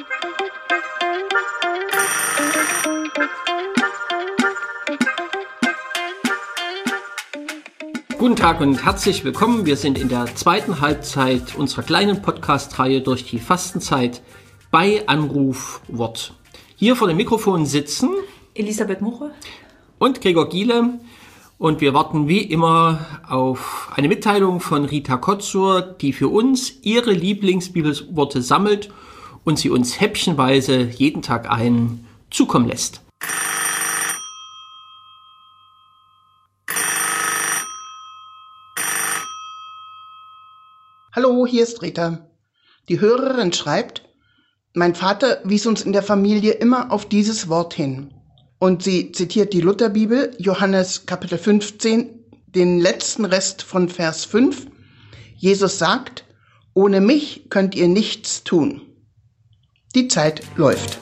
Guten Tag und herzlich willkommen. Wir sind in der zweiten Halbzeit unserer kleinen Podcast-Reihe durch die Fastenzeit bei Anrufwort. Hier vor dem Mikrofon sitzen Elisabeth Muche und Gregor Giele und wir warten wie immer auf eine Mitteilung von Rita Kotzur, die für uns ihre Lieblingsbibelworte sammelt und sie uns häppchenweise jeden Tag zukommen lässt. Hallo, hier ist Rita. Die Hörerin schreibt, mein Vater wies uns in der Familie immer auf dieses Wort hin. Und sie zitiert die Lutherbibel, Johannes Kapitel 15, den letzten Rest von Vers 5. Jesus sagt, ohne mich könnt ihr nichts tun. Die Zeit läuft.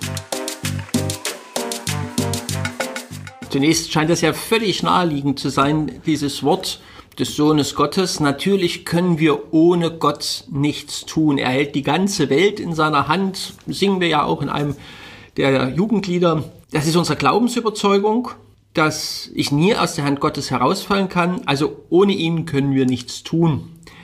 Zunächst scheint es ja völlig naheliegend zu sein, dieses Wort des Sohnes Gottes. Natürlich können wir ohne Gott nichts tun. Er hält die ganze Welt in seiner Hand. Singen wir ja auch in einem der Jugendlieder. Das ist unsere Glaubensüberzeugung, dass ich nie aus der Hand Gottes herausfallen kann. Also ohne ihn können wir nichts tun.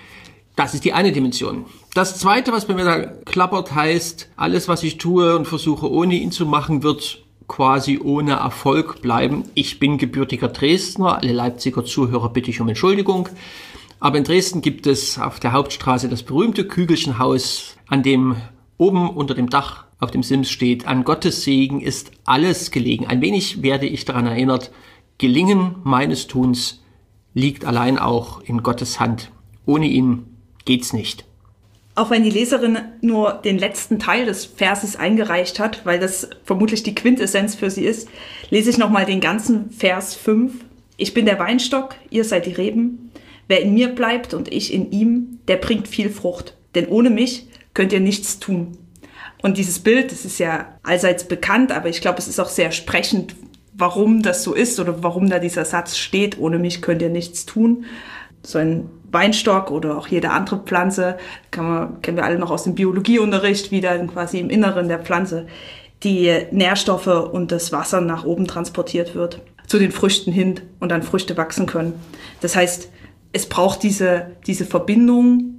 Das ist die eine Dimension. Das zweite, was bei mir da klappert, heißt, alles, was ich tue und versuche ohne ihn zu machen, wird quasi ohne Erfolg bleiben. Ich bin gebürtiger Dresdner, alle Leipziger Zuhörer bitte ich um Entschuldigung. Aber in Dresden gibt es auf der Hauptstraße das berühmte Kügelchenhaus, an dem oben unter dem Dach auf dem Sims steht, an Gottes Segen ist alles gelegen. Ein wenig werde ich daran erinnert, Gelingen meines Tuns liegt allein auch in Gottes Hand. Ohne ihn geht's nicht. Auch wenn die Leserin nur den letzten Teil des Verses eingereicht hat, weil das vermutlich die Quintessenz für sie ist, lese ich nochmal den ganzen Vers 5. Ich bin der Weinstock, ihr seid die Reben. Wer in mir bleibt und ich in ihm, der bringt viel Frucht. Denn ohne mich könnt ihr nichts tun. Und dieses Bild, das ist ja allseits bekannt, aber ich glaube, es ist auch sehr sprechend, warum das so ist oder warum da dieser Satz steht, ohne mich könnt ihr nichts tun. So ein Weinstock oder auch jede andere Pflanze, kennen wir alle noch aus dem Biologieunterricht, wie dann quasi im Inneren der Pflanze die Nährstoffe und das Wasser nach oben transportiert wird, zu den Früchten hin und dann Früchte wachsen können. Das heißt, es braucht diese Verbindung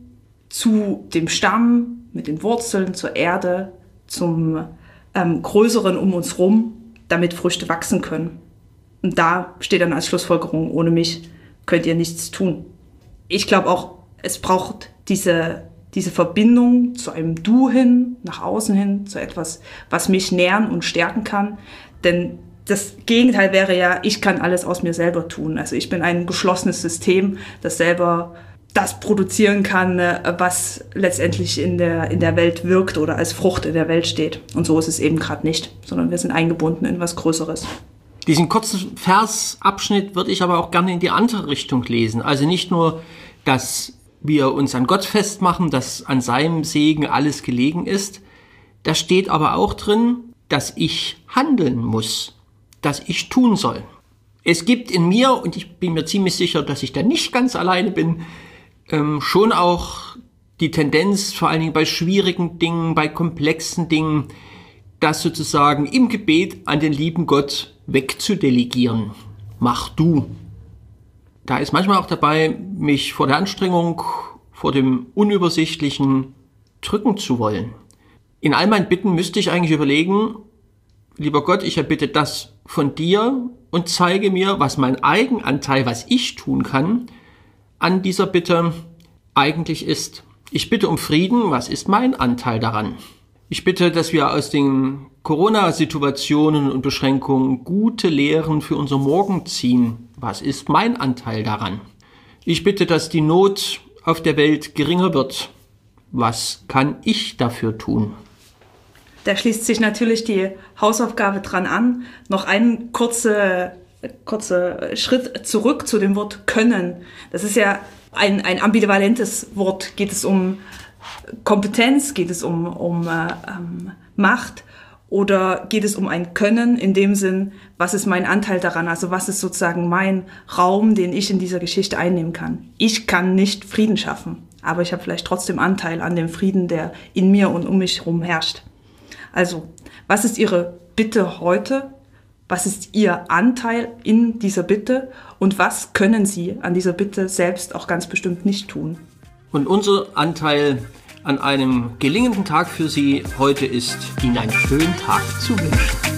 zu dem Stamm, mit den Wurzeln, zur Erde, zum Größeren um uns rum, damit Früchte wachsen können. Und da steht dann als Schlussfolgerung, ohne mich könnt ihr nichts tun. Ich glaube auch, es braucht diese Verbindung zu einem Du hin, nach außen hin, zu etwas, was mich nähren und stärken kann. Denn das Gegenteil wäre ja, ich kann alles aus mir selber tun. Also ich bin ein geschlossenes System, das selber das produzieren kann, was letztendlich in der Welt wirkt oder als Frucht in der Welt steht. Und so ist es eben gerade nicht, sondern wir sind eingebunden in was Größeres. Diesen kurzen Versabschnitt würde ich aber auch gerne in die andere Richtung lesen. Also nicht nur, dass wir uns an Gott festmachen, dass an seinem Segen alles gelegen ist. Da steht aber auch drin, dass ich handeln muss, dass ich tun soll. Es gibt in mir, und ich bin mir ziemlich sicher, dass ich da nicht ganz alleine bin, schon auch die Tendenz, vor allen Dingen bei schwierigen Dingen, bei komplexen Dingen, das sozusagen im Gebet an den lieben Gott wegzudelegieren. Mach du. Da ist manchmal auch dabei, mich vor der Anstrengung, vor dem Unübersichtlichen drücken zu wollen. In all meinen Bitten müsste ich eigentlich überlegen, lieber Gott, ich erbitte das von dir und zeige mir, was mein Eigenanteil, was ich tun kann, an dieser Bitte eigentlich ist. Ich bitte um Frieden, was ist mein Anteil daran? Ich bitte, dass wir aus den Corona-Situationen und Beschränkungen gute Lehren für unser Morgen ziehen. Was ist mein Anteil daran? Ich bitte, dass die Not auf der Welt geringer wird. Was kann ich dafür tun? Da schließt sich natürlich die Hausaufgabe dran an. Noch einen kurzer Schritt zurück zu dem Wort können. Das ist ja ein ambivalentes Wort. Geht es um Kompetenz? Geht es um Macht? Oder geht es um ein Können in dem Sinn, was ist mein Anteil daran? Also was ist sozusagen mein Raum, den ich in dieser Geschichte einnehmen kann? Ich kann nicht Frieden schaffen, aber ich habe vielleicht trotzdem Anteil an dem Frieden, der in mir und um mich herum herrscht. Also, was ist Ihre Bitte heute? Was ist Ihr Anteil in dieser Bitte? Und was können Sie an dieser Bitte selbst auch ganz bestimmt nicht tun? Und unser Anteil an einem gelingenden Tag für Sie heute ist, Ihnen einen schönen Tag zu wünschen.